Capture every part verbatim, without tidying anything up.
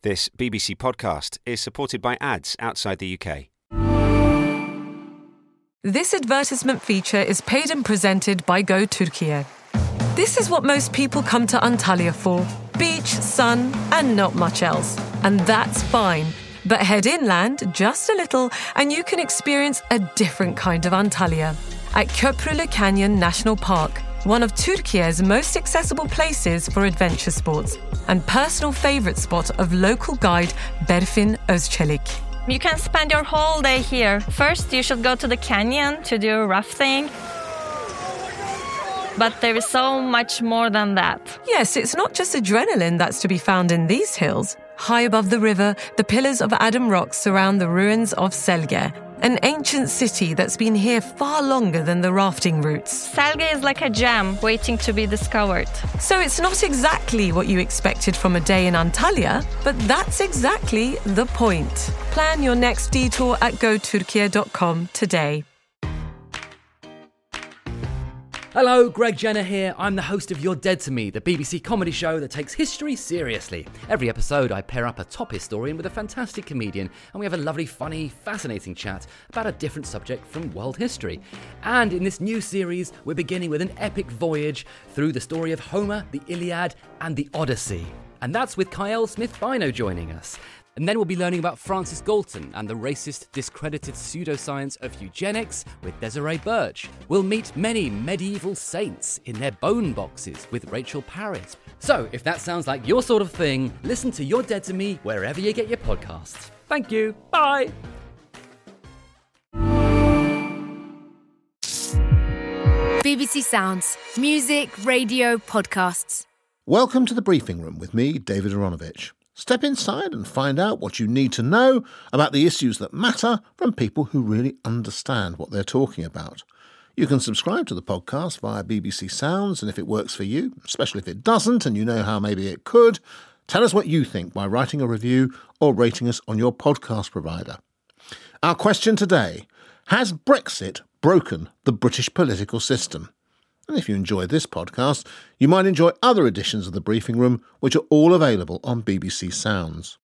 This B B C podcast is supported by ads outside the U K. This advertisement feature is paid and presented by Go Turkey. This is what most people come to Antalya for. Beach, sun, and not much else. And that's fine. But head inland just a little and you can experience a different kind of Antalya at Köprülü Canyon National Park, one of Turkey's most accessible places for adventure sports and personal favourite spot of local guide Berfin Özçelik. You can spend your whole day here. First, you should go to the canyon to do rafting. But there is so much more than that. Yes, it's not just adrenaline that's to be found in these hills. High above the river, the pillars of Adam Rock surround the ruins of Selge, an ancient city that's been here far longer than the rafting routes. Selge is like a gem waiting to be discovered. So it's not exactly what you expected from a day in Antalya, but that's exactly the point. Plan your next detour at go turkey dot com today. Hello, Greg Jenner here. I'm the host of You're Dead to Me, the B B C comedy show that takes history seriously. Every episode, I pair up a top historian with a fantastic comedian, and we have a lovely, funny, fascinating chat about a different subject from world history. And in this new series, we're beginning with an epic voyage through the story of Homer, the Iliad, and the Odyssey. And that's with Kyle Smith-Bino joining us. And then we'll be learning about Francis Galton and the racist, discredited pseudoscience of eugenics with Desiree Birch. We'll meet many medieval saints in their bone boxes with Rachel Parrott. So, if that sounds like your sort of thing, listen to You're Dead to Me wherever you get your podcasts. Thank you. Bye. B B C Sounds. Music, radio, podcasts. Welcome to the Briefing Room with me, David Aronovich. Step inside and find out what you need to know about the issues that matter from people who really understand what they're talking about. You can subscribe to the podcast via B B C Sounds, and if it works for you, especially if it doesn't and you know how maybe it could, tell us what you think by writing a review or rating us on your podcast provider. Our question today: has Brexit broken the British political system? And if you enjoy this podcast, you might enjoy other editions of The Briefing Room, which are all available on B B C Sounds.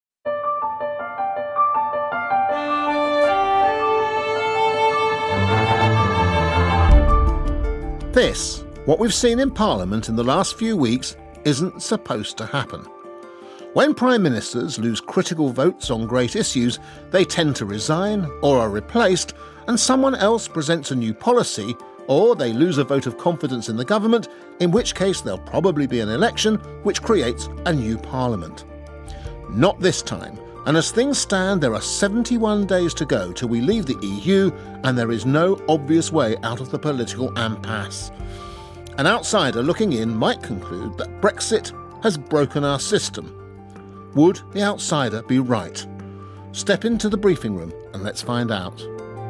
This, what we've seen in Parliament in the last few weeks, isn't supposed to happen. When Prime Ministers lose critical votes on great issues, they tend to resign or are replaced, and someone else presents a new policy, or they lose a vote of confidence in the government, in which case there'll probably be an election which creates a new parliament. Not this time, and as things stand, there are seventy-one days to go till we leave the E U, and there is no obvious way out of the political impasse. An outsider looking in might conclude that Brexit has broken our system. Would the outsider be right? Step into the briefing room and let's find out.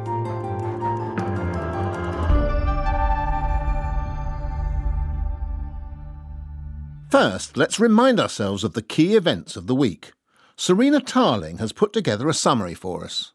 First, let's remind ourselves of the key events of the week. Serena Tarling has put together a summary for us.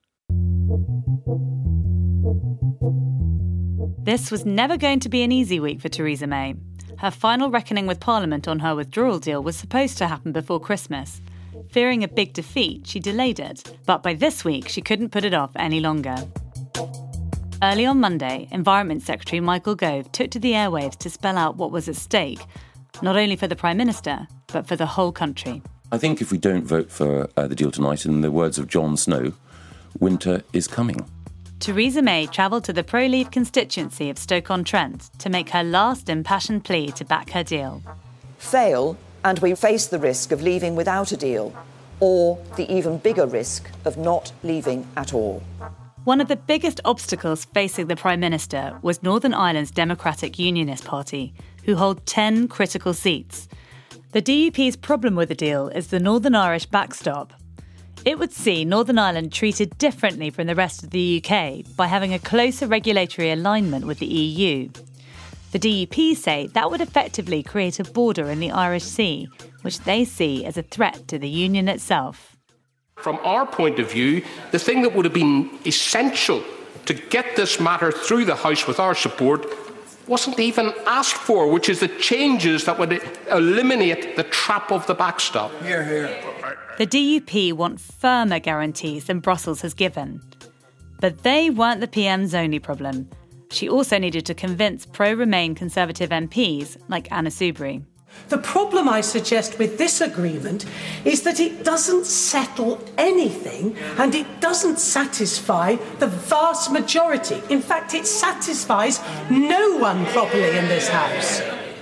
This was never going to be an easy week for Theresa May. Her final reckoning with Parliament on her withdrawal deal was supposed to happen before Christmas. Fearing a big defeat, she delayed it, but by this week she couldn't put it off any longer. Early on Monday, Environment Secretary Michael Gove took to the airwaves to spell out what was at stake, not only for the Prime Minister, but for the whole country. I think if we don't vote for uh, the deal tonight, in the words of Jon Snow, winter is coming. Theresa May travelled to the pro-Leave constituency of Stoke-on-Trent to make her last impassioned plea to back her deal. Fail, and we face the risk of leaving without a deal, or the even bigger risk of not leaving at all. One of the biggest obstacles facing the Prime Minister was Northern Ireland's Democratic Unionist Party, who hold ten critical seats. The D U P's problem with the deal is the Northern Irish backstop. It would see Northern Ireland treated differently from the rest of the U K by having a closer regulatory alignment with the E U. The D U P say that would effectively create a border in the Irish Sea, which they see as a threat to the Union itself. From our point of view, the thing that would have been essential to get this matter through the House with our support wasn't even asked for, which is the changes that would eliminate the trap of the backstop. Here, here. The D U P want firmer guarantees than Brussels has given. But they weren't the P M's only problem. She also needed to convince pro-Remain Conservative M Ps like Anna Soubry. The problem, I suggest, with this agreement is that it doesn't settle anything and it doesn't satisfy the vast majority. In fact, it satisfies no one properly in this House.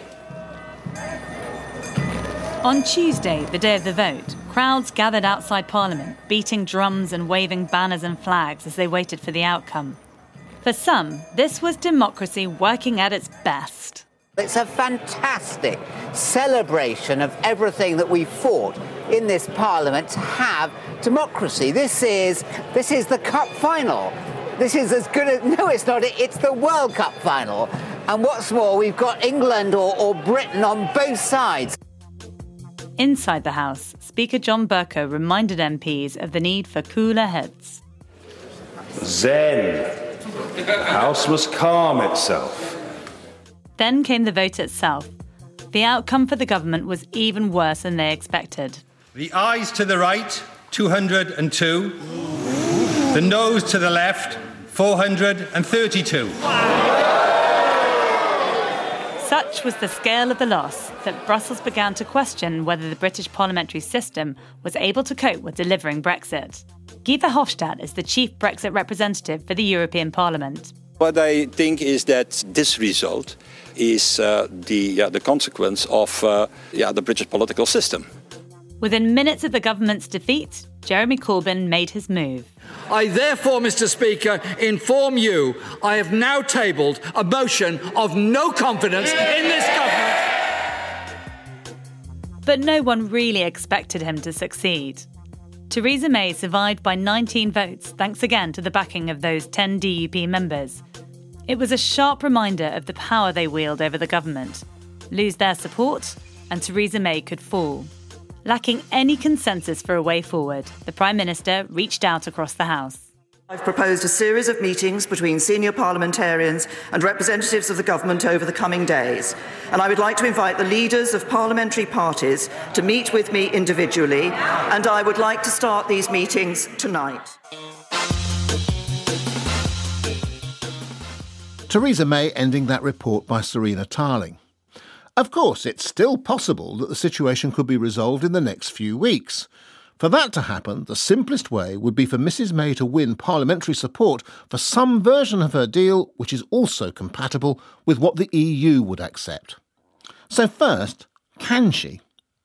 On Tuesday, the day of the vote, crowds gathered outside Parliament, beating drums and waving banners and flags as they waited for the outcome. For some, this was democracy working at its best. It's a fantastic celebration of everything that we fought in this Parliament to have democracy. This is this is the Cup final. This is as good as... No, it's not. It's the World Cup final. And what's more, we've got England or, or Britain on both sides. Inside the House, Speaker John Bercow reminded M Ps of the need for cooler heads. Zen. House must calm itself. Then came the vote itself. The outcome for the government was even worse than they expected. The ayes to the right, two hundred two. The noes to the left, four hundred thirty-two. Such was the scale of the loss that Brussels began to question whether the British parliamentary system was able to cope with delivering Brexit. Guy Verhofstadt is the chief Brexit representative for the European Parliament. What I think is that this result is uh, the uh, the consequence of uh, yeah, the British political system. Within minutes of the government's defeat, Jeremy Corbyn made his move. I therefore, Mr Speaker, inform you I have now tabled a motion of no confidence in this government. But no one really expected him to succeed. Theresa May survived by nineteen votes thanks again to the backing of those ten D U P members. It was a sharp reminder of the power they wield over the government. Lose their support, and Theresa May could fall. Lacking any consensus for a way forward, the Prime Minister reached out across the House. I've proposed a series of meetings between senior parliamentarians and representatives of the government over the coming days, and I would like to invite the leaders of parliamentary parties to meet with me individually, and I would like to start these meetings tonight. Theresa May ending that report by Serena Tarling. Of course, it's still possible that the situation could be resolved in the next few weeks. For that to happen, the simplest way would be for Missus May to win parliamentary support for some version of her deal which is also compatible with what the E U would accept. So first, can she?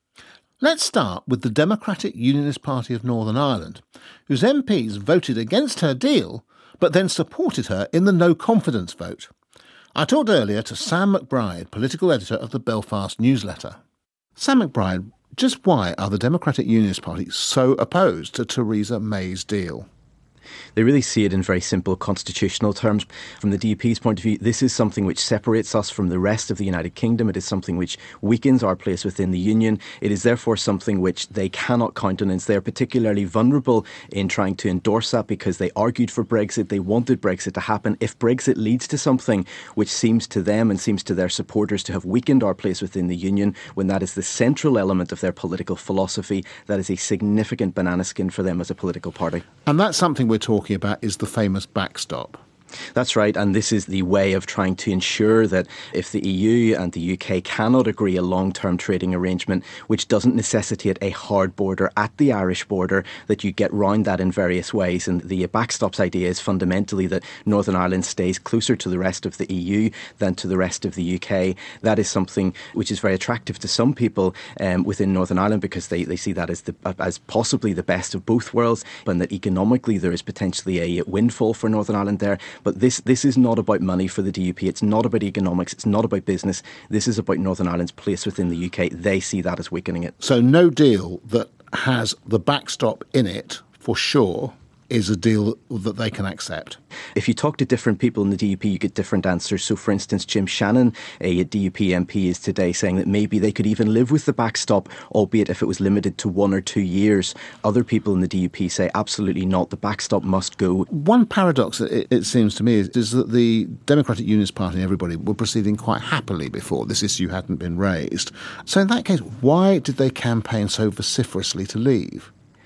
Let's start with the Democratic Unionist Party of Northern Ireland, whose M Ps voted against her deal but then supported her in the no-confidence vote. I talked earlier to Sam McBride, political editor of the Belfast newsletter. Sam McBride, just why are the Democratic Unionist Party so opposed to Theresa May's deal? They really see it in very simple constitutional terms. From the D U P's point of view, this is something which separates us from the rest of the United Kingdom. It is something which weakens our place within the Union. It is therefore something which they cannot countenance. They are particularly vulnerable in trying to endorse that because they argued for Brexit. They wanted Brexit to happen. If Brexit leads to something which seems to them and seems to their supporters to have weakened our place within the Union, when that is the central element of their political philosophy, that is a significant banana skin for them as a political party. And that's something we're talking about is the famous backstop. That's right, and this is the way of trying to ensure that if the E U and the U K cannot agree a long-term trading arrangement which doesn't necessitate a hard border at the Irish border, that you get round that in various ways. And the backstops idea is fundamentally that Northern Ireland stays closer to the rest of the E U than to the rest of the U K. That is something which is very attractive to some people um, within Northern Ireland because they, they see that as, the, as possibly the best of both worlds, and that economically there is potentially a windfall for Northern Ireland there. But this this is not about money for the D U P. It's not about economics. It's not about business. This is about Northern Ireland's place within the U K. They see that as weakening it. So no deal that has the backstop in it, for sure, is a deal that they can accept. If you talk to different people in the D U P, you get different answers. So, for instance, Jim Shannon, a D U P M P, is today saying that maybe they could even live with the backstop, albeit if it was limited to one or two years. Other people in the D U P say absolutely not. The backstop must go. One paradox, it, it seems to me, is, is that the Democratic Unionist Party and everybody were proceeding quite happily before this issue hadn't been raised. So in that case, why did they campaign so vociferously to leave?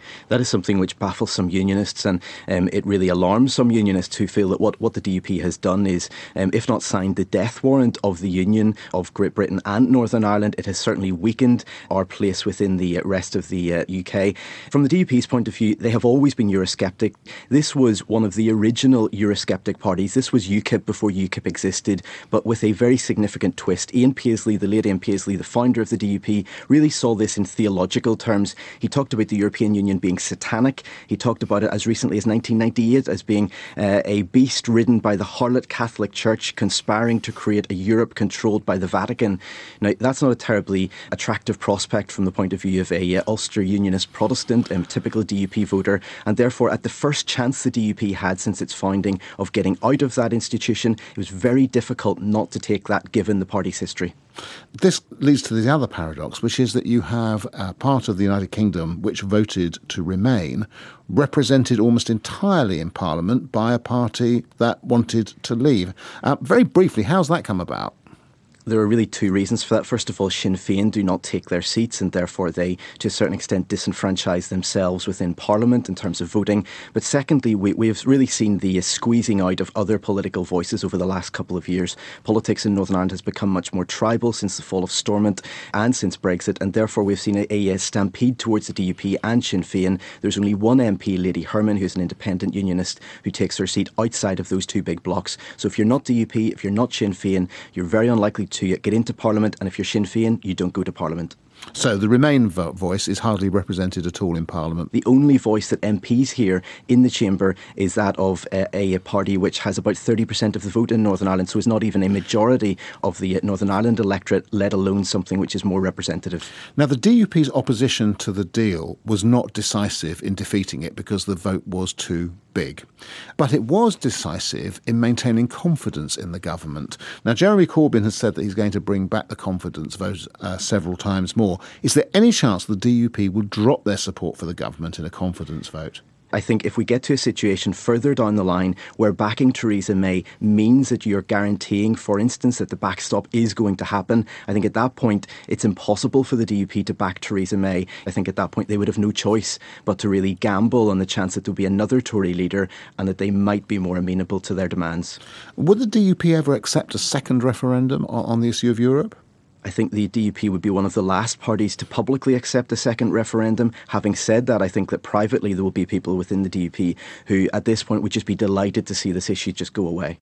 That is something which baffles some unionists, and um, it really alarms some unionists who feel that what, what the D U P has done is, um, if not signed the death warrant of the Union of Great Britain and Northern Ireland, it has certainly weakened our place within the rest of the uh, U K. From the D U P's point of view, they have always been Eurosceptic. This was one of the original Eurosceptic parties. This was UKIP before UKIP existed, but with a very significant twist. Ian Paisley, the late Ian Paisley, the founder of the D U P, really saw this in theological terms. He talked about the European Union being satanic. He talked about it as recently as nineteen ninety-eight as being uh, a beast ridden by the harlot Catholic Church, conspiring to create a Europe controlled by the Vatican. Now, that's not a terribly attractive prospect from the point of view of a uh, Ulster Unionist Protestant, um, typical D U P voter, and therefore at the first chance the D U P had since its founding of getting out of that institution, it was very difficult not to take that given the party's history. This leads to the other paradox, which is that you have a part of the United Kingdom which voted to remain, represented almost entirely in Parliament by a party that wanted to leave. Uh, very briefly, how's that come about? There are really two reasons for that. First of all, Sinn Féin do not take their seats, and therefore they, to a certain extent, disenfranchise themselves within Parliament in terms of voting. But secondly, we, we have really seen the uh, squeezing out of other political voices over the last couple of years. Politics in Northern Ireland has become much more tribal since the fall of Stormont and since Brexit, and therefore we've seen a, a stampede towards the D U P and Sinn Féin. There's only one M P, Lady Herman, who's an independent unionist, who takes her seat outside of those two big blocks. So if you're not D U P, if you're not Sinn Féin, you're very unlikely to get into Parliament, and if you're Sinn Féin, you don't go to Parliament. So the Remain vo- voice is hardly represented at all in Parliament. The only voice that M Ps hear in the chamber is that of a, a party which has about thirty percent of the vote in Northern Ireland, so is not even a majority of the Northern Ireland electorate, let alone something which is more representative. Now, the D U P's opposition to the deal was not decisive in defeating it because the vote was too big. But it was decisive in maintaining confidence in the government. Now, Jeremy Corbyn has said that he's going to bring back the confidence vote uh, several times more. Is there any chance the D U P will drop their support for the government in a confidence vote? I think if we get to a situation further down the line where backing Theresa May means that you're guaranteeing, for instance, that the backstop is going to happen, I think at that point it's impossible for the D U P to back Theresa May. I think at that point they would have no choice but to really gamble on the chance that there'll be another Tory leader and that they might be more amenable to their demands. Would the D U P ever accept a second referendum on, on the issue of Europe? I think the D U P would be one of the last parties to publicly accept a second referendum. Having said that, I think that privately there will be people within the D U P who at this point would just be delighted to see this issue just go away.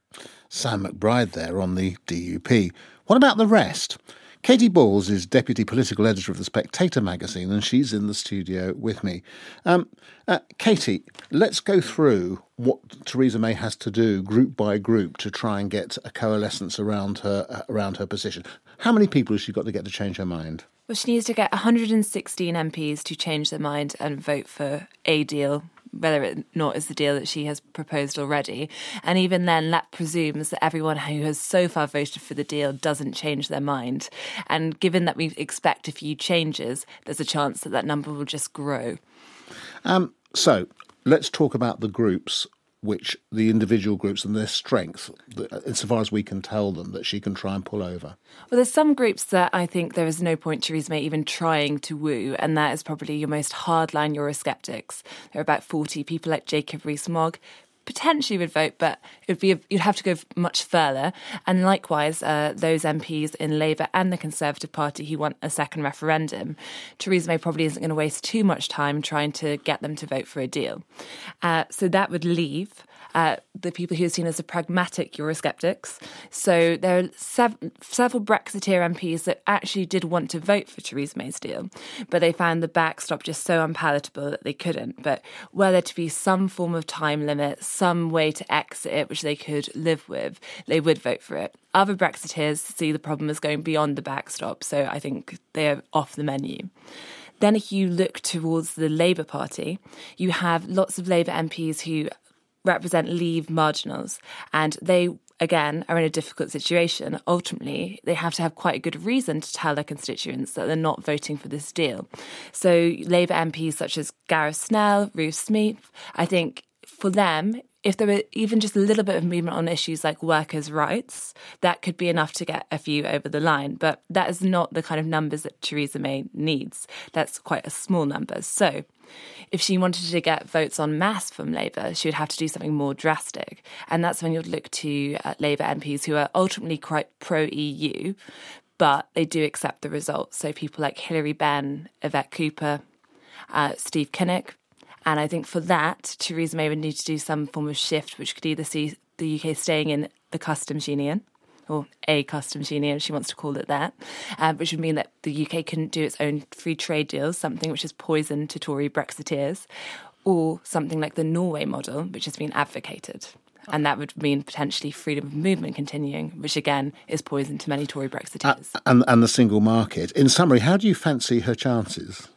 Sam McBride there on the D U P. What about the rest? Katy Balls is Deputy Political Editor of The Spectator magazine, and she's in the studio with me. Um, uh, Katy, let's go through what Theresa May has to do, group by group, to try and get a coalescence around her uh, around her position. How many people has she got to get to change her mind? Well, she needs to get one hundred sixteen M Ps to change their mind and vote for a deal, whether or not is the deal that she has proposed already. And even then, that presumes that everyone who has so far voted for the deal doesn't change their mind. And given that we expect a few changes, there's a chance that that number will just grow. Um, so let's talk about the groups, which the individual groups and their strength, insofar as we can tell them, that she can try and pull over. Well, there's some groups that I think there is no point Theresa May even trying to woo, and that is probably your most hardline Eurosceptics. There are about forty people like Jacob Rees-Mogg potentially would vote, but it would be you'd have to go much further. And likewise, uh, those M Ps in Labour and the Conservative Party who want a second referendum, Theresa May probably isn't going to waste too much time trying to get them to vote for a deal. Uh, so that would leave Uh, the people who are seen as the pragmatic Eurosceptics. So there are sev- several Brexiteer M Ps that actually did want to vote for Theresa May's deal, but they found the backstop just so unpalatable that they couldn't. But were there to be some form of time limit, some way to exit it, which they could live with, they would vote for it. Other Brexiteers see the problem as going beyond the backstop, so I think they are off the menu. Then if you look towards the Labour Party, you have lots of Labour M Ps who represent Leave marginals, and they, again, are in a difficult situation. Ultimately, they have to have quite a good reason to tell their constituents that they're not voting for this deal. So Labour M Ps such as Gareth Snell, Ruth Smeeth, I think for them, if there were even just a little bit of movement on issues like workers' rights, that could be enough to get a few over the line. But that is not the kind of numbers that Theresa May needs. That's quite a small number. So If she wanted to get votes en masse from Labour, she would have to do something more drastic. And that's when you'd look to uh, Labour M Ps who are ultimately quite pro-E U, but they do accept the results. So people like Hilary Benn, Yvette Cooper, uh, Steve Kinnock. And I think for that, Theresa May would need to do some form of shift, which could either see the U K staying in the customs union, or a customs union, she wants to call it that, uh, which would mean that the U K couldn't do its own free trade deals, something which is poison to Tory Brexiteers, or something like the Norway model, which has been advocated. And that would mean potentially freedom of movement continuing, which again is poison to many Tory Brexiteers. Uh, and, and the single market. In summary, how do you fancy her chances?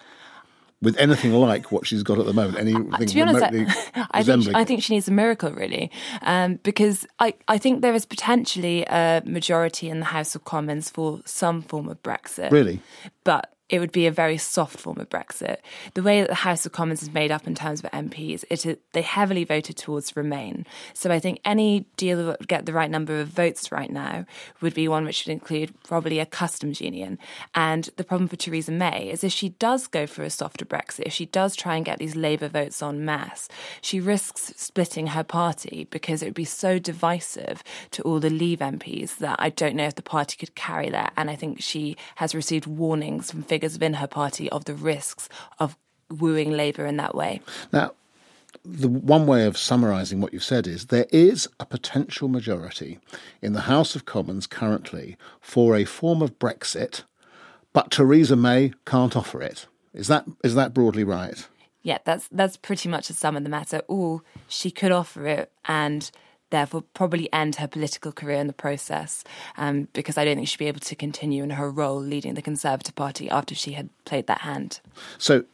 With anything like what she's got at the moment, anything uh, to be honest, remotely I, I, think she, I think she needs a miracle, really, um, because I, I think there is potentially a majority in the House of Commons for some form of Brexit. Really? But it would be a very soft form of Brexit. The way that the House of Commons is made up in terms of M Ps, it, they heavily voted towards Remain. So I think any deal that would get the right number of votes right now would be one which would include probably a customs union. And the problem for Theresa May is if she does go for a softer Brexit, if she does try and get these Labour votes en masse, she risks splitting her party because it would be so divisive to all the Leave M Ps that I don't know if the party could carry that. And I think she has received warnings from figures within her party of the risks of wooing Labour in that way. Now, the one way of summarising what you've said is there is a potential majority in the House of Commons currently for a form of Brexit, but Theresa May can't offer it. Is that is that broadly right? Yeah, that's that's pretty much the sum of the matter. Or she could offer it and therefore probably end her political career in the process, um, because I don't think she'd be able to continue in her role leading the Conservative Party after she had played that hand. So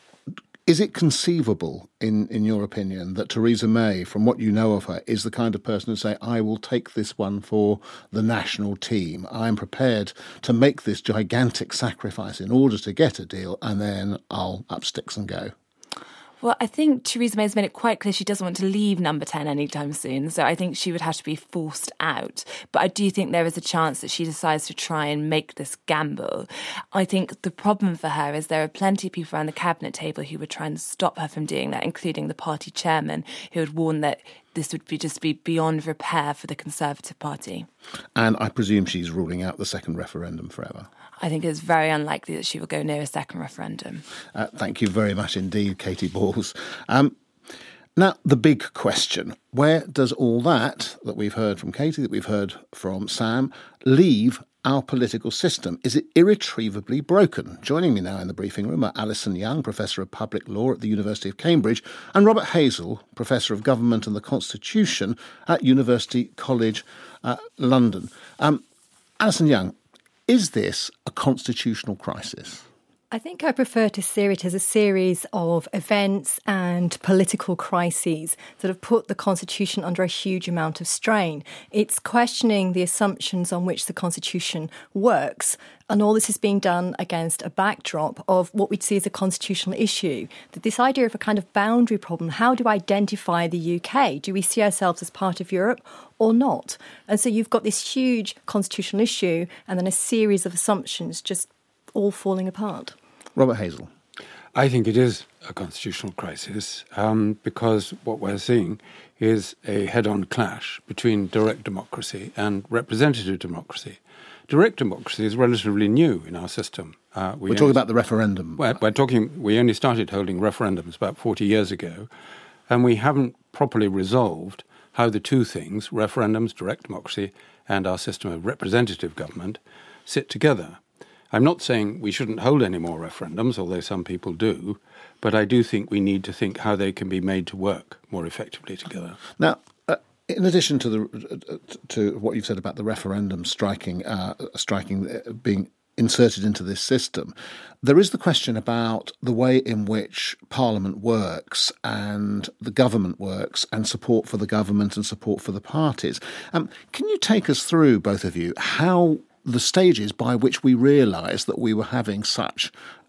is it conceivable, in, in your opinion, that Theresa May, from what you know of her, is the kind of person to say, I will take this one for the national team. I'm prepared to make this gigantic sacrifice in order to get a deal, and then I'll up sticks and go? Well, I think Theresa May has made it quite clear she doesn't want to leave Number ten anytime soon, so I think she would have to be forced out. But I do think there is a chance that she decides to try and make this gamble. I think the problem for her is there are plenty of people around the cabinet table who would try and stop her from doing that, including the party chairman, who would warn that this would be just be beyond repair for the Conservative Party. And I presume she's ruling out the second referendum forever. I think it's very unlikely that she will go near a second referendum. Uh, thank you very much indeed, Katy Balls. Um, now, the big question, where does all that that we've heard from Katy, that we've heard from Sam, leave our political system? Is it irretrievably broken? Joining me now in the briefing room are Alison Young, Professor of Public Law at the University of Cambridge, and Robert Hazel, Professor of Government and the Constitution at University College uh, London. Um, Alison Young, is this a constitutional crisis? I think I prefer to see it as a series of events and political crises that have put the Constitution under a huge amount of strain. It's questioning the assumptions on which the Constitution works, and all this is being done against a backdrop of what we'd see as a constitutional issue. That this idea of a kind of boundary problem, how do we identify the U K? Do we see ourselves as part of Europe or not? And so you've got this huge constitutional issue and then a series of assumptions just all falling apart. Robert Hazel. I think it is a constitutional crisis um, because what we're seeing is a head-on clash between direct democracy and representative democracy. Direct democracy is relatively new in our system. Uh, we we're talking about the referendum. We're, we're talking. We only started holding referendums about forty years ago, and we haven't properly resolved how the two things, referendums, direct democracy, and our system of representative government, sit together. I'm not saying we shouldn't hold any more referendums, although some people do, but I do think we need to think how they can be made to work more effectively together. Now, uh, in addition to the uh, to what you've said about the referendum striking, uh, striking uh, being inserted into this system, there is the question about the way in which Parliament works and the government works and support for the government and support for the parties. Um, can you take us through, both of you, how the stages by which we realised that we were having such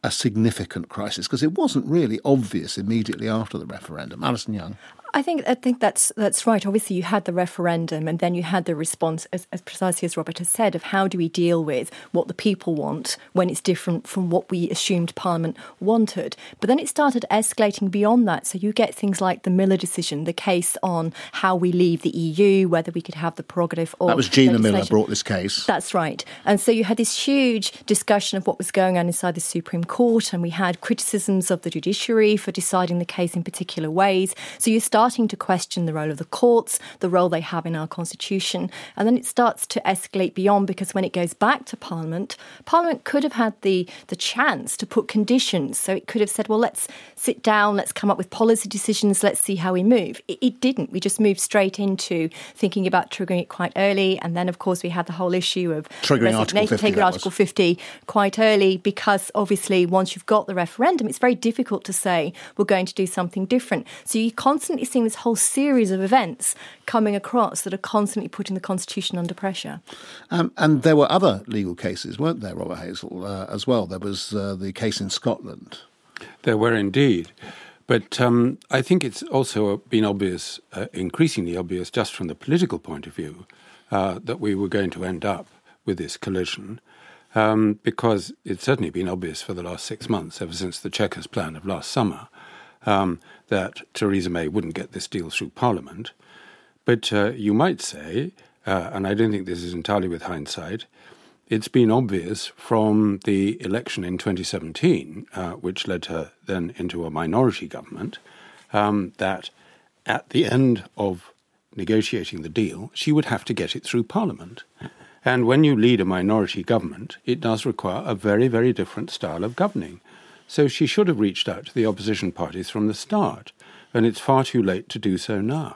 a significant crisis? Because it wasn't really obvious immediately after the referendum. Alison Young. I think I think that's that's right. Obviously, you had the referendum, and then you had the response, as, as precisely as Robert has said, of how do we deal with what the people want when it's different from what we assumed Parliament wanted. But then it started escalating beyond that. So you get things like the Miller decision, the case on how we leave the E U, whether we could have the prerogative or that was Gina Miller brought this case. That's right. And so you had this huge discussion of what was going on inside the Supreme Court, and we had criticisms of the judiciary for deciding the case in particular ways. So you start starting to question the role of the courts, the role they have in our constitution. And then it starts to escalate beyond, because when it goes back to Parliament, Parliament could have had the, the chance to put conditions. So it could have said, well, let's sit down, let's come up with policy decisions, let's see how we move. It, it didn't. We just moved straight into thinking about triggering it quite early. And then, of course, we had the whole issue of triggering Article fifty. Taking Article fifty quite early, because obviously once you've got the referendum, it's very difficult to say we're going to do something different. So you're constantly seeing this whole series of events coming across that are constantly putting the Constitution under pressure. Um, and there were other legal cases, weren't there, Robert Hazel, uh, as well? There was uh, the case in Scotland. There were indeed. But um, I think it's also been obvious, uh, increasingly obvious, just from the political point of view, uh, that we were going to end up with this collision, um, because it's certainly been obvious for the last six months, ever since the Chequers plan of last summer, um, that Theresa May wouldn't get this deal through Parliament. But uh, you might say, uh, and I don't think this is entirely with hindsight, it's been obvious from the election in twenty seventeen, uh, which led her then into a minority government, um, that at the end of negotiating the deal, she would have to get it through Parliament. And when you lead a minority government, it does require a very, very different style of governing. So she should have reached out to the opposition parties from the start, and it's far too late to do so now.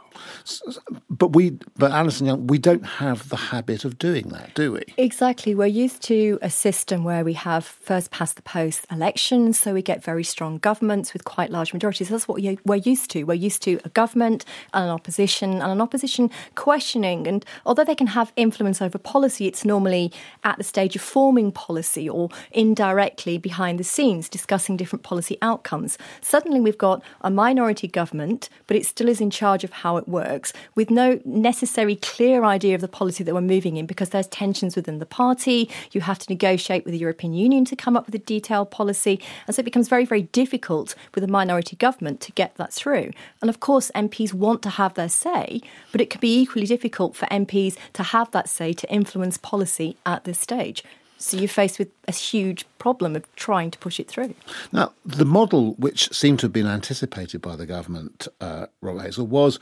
But we, but Alison Young, we don't have the habit of doing that, do we? Exactly. We're used to a system where we have first past the post elections, so we get very strong governments with quite large majorities. That's what we're used to. We're used to a government and an opposition, and an opposition questioning. And although they can have influence over policy, it's normally at the stage of forming policy or indirectly behind the scenes discussing different policy outcomes. Suddenly we've got a minority government, but it still is in charge of how it works, with no necessary clear idea of the policy that we're moving in, because there's tensions within the party. You have to negotiate with the European Union to come up with a detailed policy. And so it becomes very, very difficult with a minority government to get that through. And of course, M Ps want to have their say, but it can be equally difficult for M Ps to have that say to influence policy at this stage. So you're faced with a huge problem of trying to push it through. Now, the model which seemed to have been anticipated by the government, uh, Robert Hazel, was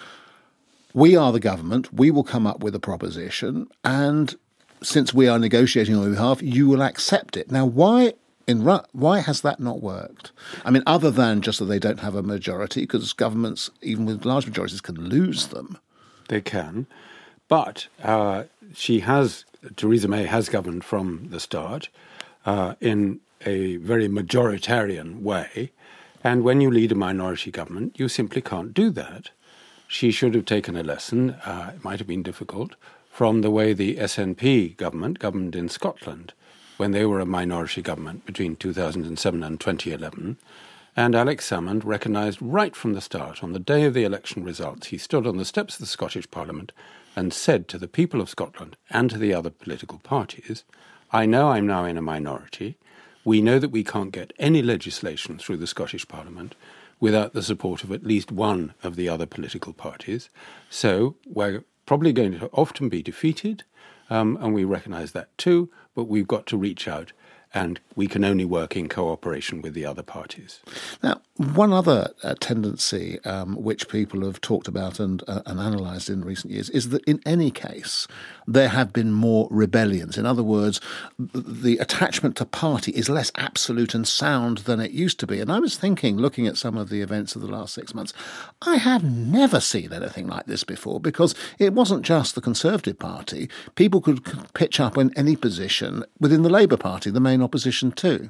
we are the government, we will come up with a proposition, and since we are negotiating on your behalf, you will accept it. Now, why in why has that not worked? I mean, other than just that they don't have a majority, because governments, even with large majorities, can lose them. They can. But uh, she has, Theresa May has governed from the start uh, in a very majoritarian way. And when you lead a minority government, you simply can't do that. She should have taken a lesson, uh, it might have been difficult, from the way the S N P government governed in Scotland when they were a minority government between two thousand seven and twenty eleven. And Alex Salmond recognised right from the start, on the day of the election results, he stood on the steps of the Scottish Parliament and said to the people of Scotland and to the other political parties, I know I'm now in a minority. We know that we can't get any legislation through the Scottish Parliament without the support of at least one of the other political parties. So we're probably going to often be defeated, um, and we recognise that too, but we've got to reach out, and we can only work in cooperation with the other parties. Now, one other uh, tendency um, which people have talked about and, uh, and analysed in recent years is that in any case, there have been more rebellions. In other words, the attachment to party is less absolute and sound than it used to be. And I was thinking, looking at some of the events of the last six months, I have never seen anything like this before, because it wasn't just the Conservative Party. People could pitch up in any position within the Labour Party, the main opposition too.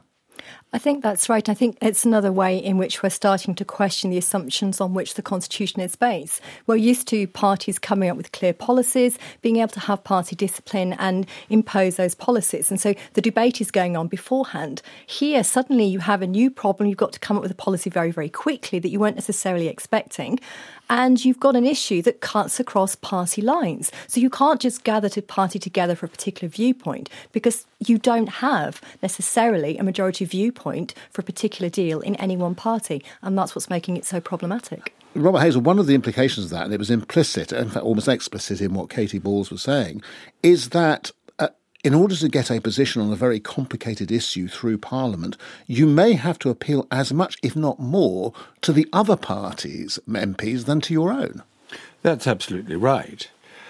I think that's right. I think it's another way in which we're starting to question the assumptions on which the Constitution is based. We're used to parties coming up with clear policies, being able to have party discipline and impose those policies. And so the debate is going on beforehand. Here, suddenly you have a new problem. You've got to come up with a policy very, very quickly that you weren't necessarily expecting. And you've got an issue that cuts across party lines. So you can't just gather to party together for a particular viewpoint because you don't have necessarily a majority viewpoint for a particular deal in any one party. And that's what's making it so problematic. Robert Hazel, one of the implications of that, and it was implicit, in fact almost explicit in what Katy Balls was saying, is that in order to get a position on a very complicated issue through Parliament, you may have to appeal as much, if not more, to the other parties' M Ps than to your own. That's absolutely right.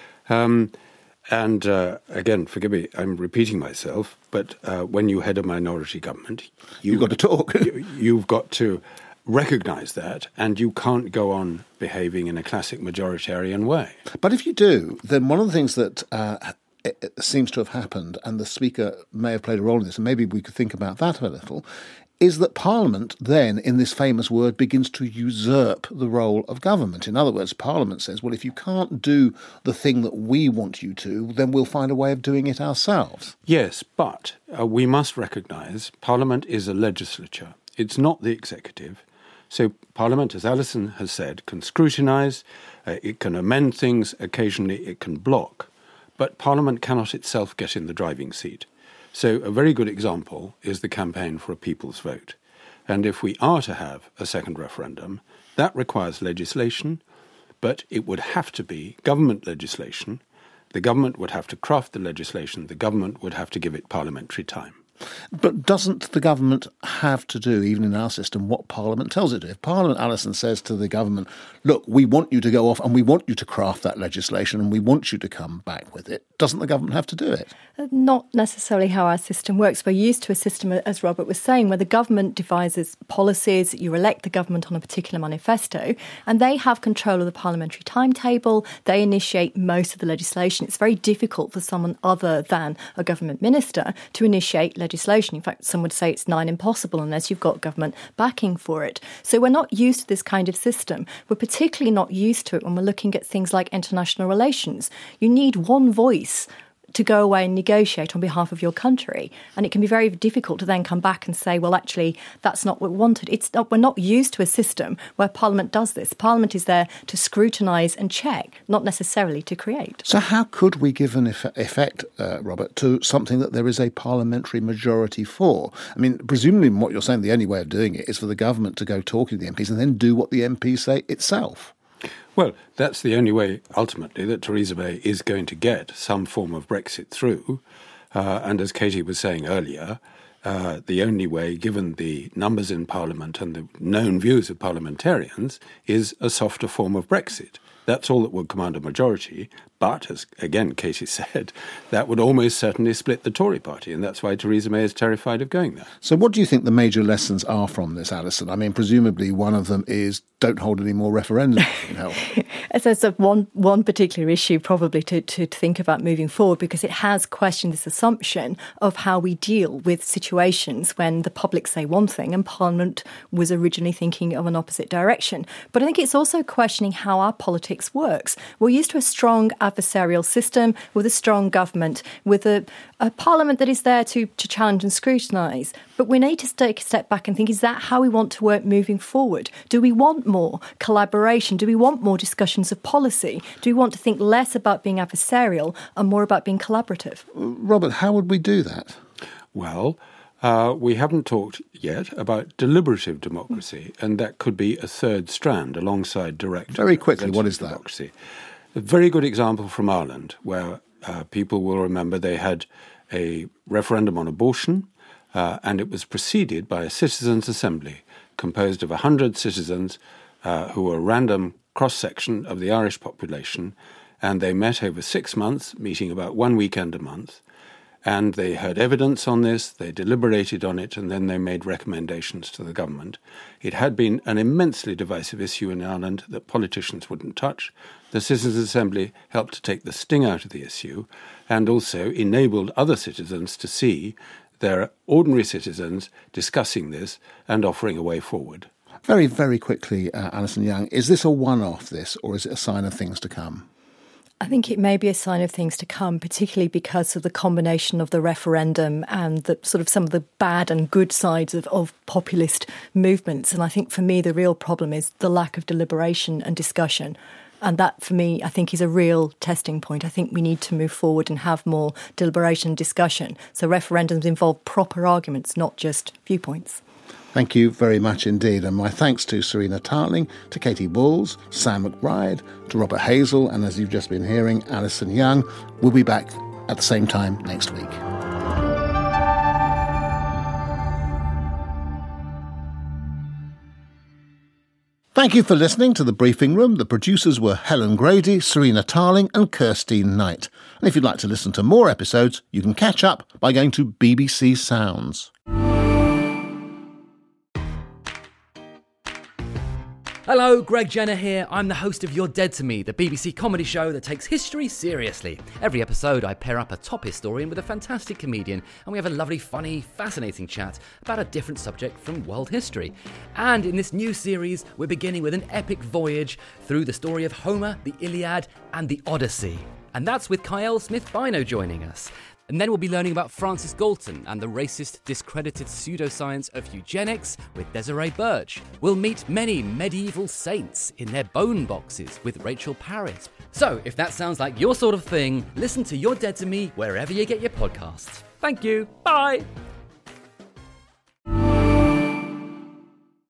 Um, and uh, again, forgive me, I'm repeating myself, but uh, when you head a minority government, you, you've got to talk. you, you've got to recognise that, and you can't go on behaving in a classic majoritarian way. But if you do, then one of the things that Uh, It, it seems to have happened, and the Speaker may have played a role in this, and maybe we could think about that a little, is that Parliament then, in this famous word, begins to usurp the role of government. In other words, Parliament says, well, if you can't do the thing that we want you to, then we'll find a way of doing it ourselves. Yes, but uh, we must recognise Parliament is a legislature. It's not the executive. So Parliament, as Alison has said, can scrutinise, uh, it can amend things, occasionally it can block. But Parliament cannot itself get in the driving seat. So a very good example is the campaign for a people's vote. And if we are to have a second referendum, that requires legislation, but it would have to be government legislation. The government would have to craft the legislation. The government would have to give it parliamentary time. But doesn't the government have to do, even in our system, what Parliament tells it to? If Parliament, Alison, says to the government, look, we want you to go off and we want you to craft that legislation and we want you to come back with it, doesn't the government have to do it? Not necessarily how our system works. We're used to a system, as Robert was saying, where the government devises policies, you elect the government on a particular manifesto, and they have control of the parliamentary timetable, they initiate most of the legislation. It's very difficult for someone other than a government minister to initiate legislation. In fact, some would say it's nigh impossible unless you've got government backing for it. So we're not used to this kind of system. We're particularly not used to it when we're looking at things like international relations. You need one voice to go away and negotiate on behalf of your country. And it can be very difficult to then come back and say, well, actually, that's not what we wanted. It's not, we're not used to a system where Parliament does this. Parliament is there to scrutinise and check, not necessarily to create. So how could we give an eff- effect, uh, Robert, to something that there is a parliamentary majority for? I mean, presumably what you're saying, the only way of doing it is for the government to go talking to the M Ps and then do what the M Ps say itself. Well, that's the only way, ultimately, that Theresa May is going to get some form of Brexit through. Uh, and as Katy was saying earlier, uh, the only way, given the numbers in Parliament and the known views of parliamentarians, is a softer form of Brexit. That's all that would command a majority. But, as again Katy said, that would almost certainly split the Tory party, and that's why Theresa May is terrified of going there. So what do you think the major lessons are from this, Alison? I mean, presumably one of them is don't hold any more referendums. You know. So it's one, one particular issue probably to, to, to think about moving forward, because it has questioned this assumption of how we deal with situations when the public say one thing and Parliament was originally thinking of an opposite direction. But I think it's also questioning how our politics works. We're used to a strong adversarial system with a strong government, with a, a Parliament that is there to, to challenge and scrutinise. But we need to take a step back and think, is that how we want to work moving forward? Do we want more collaboration? Do we want more discussions of policy? Do we want to think less about being adversarial and more about being collaborative? Robert, how would we do that? Well, uh, we haven't talked yet about deliberative democracy, and that could be a third strand alongside direct Very quickly, what is that? Democracy. A very good example from Ireland, where uh, people will remember they had a referendum on abortion, uh, and it was preceded by a citizens' assembly composed of one hundred citizens uh, who were a random cross-section of the Irish population, and they met over six months, meeting about one weekend a month, and they heard evidence on this, they deliberated on it, and then they made recommendations to the government. It had been an immensely divisive issue in Ireland that politicians wouldn't touch. The Citizens' Assembly helped to take the sting out of the issue and also enabled other citizens to see they're ordinary citizens discussing this and offering a way forward. Very, very quickly, uh, Alison Young, is this a one-off, this, or is it a sign of things to come? I think it may be a sign of things to come, particularly because of the combination of the referendum and the sort of some of the bad and good sides of, of populist movements. And I think for me, the real problem is the lack of deliberation and discussion. And that, for me, I think is a real testing point. I think we need to move forward and have more deliberation and discussion. So referendums involve proper arguments, not just viewpoints. Thank you very much indeed. And my thanks to Serena Tartling, to Katie Bulls, Sam McBride, to Robert Hazel, and as you've just been hearing, Alison Young. We'll be back at the same time next week. Thank you for listening to The Briefing Room. The producers were Helen Grady, Serena Tarling and Kirstine Knight. And if you'd like to listen to more episodes, you can catch up by going to B B C Sounds. Hello, Greg Jenner here. I'm the host of You're Dead to Me, the B B C comedy show that takes history seriously. Every episode, I pair up a top historian with a fantastic comedian, and we have a lovely, funny, fascinating chat about a different subject from world history. And in this new series, we're beginning with an epic voyage through the story of Homer, the Iliad, and the Odyssey. And that's with Kyle Smith-Bino joining us. And then we'll be learning about Francis Galton and the racist, discredited pseudoscience of eugenics with Desiree Birch. We'll meet many medieval saints in their bone boxes with Rachel Parrott. So, if that sounds like your sort of thing, listen to You're Dead to Me wherever you get your podcasts. Thank you. Bye.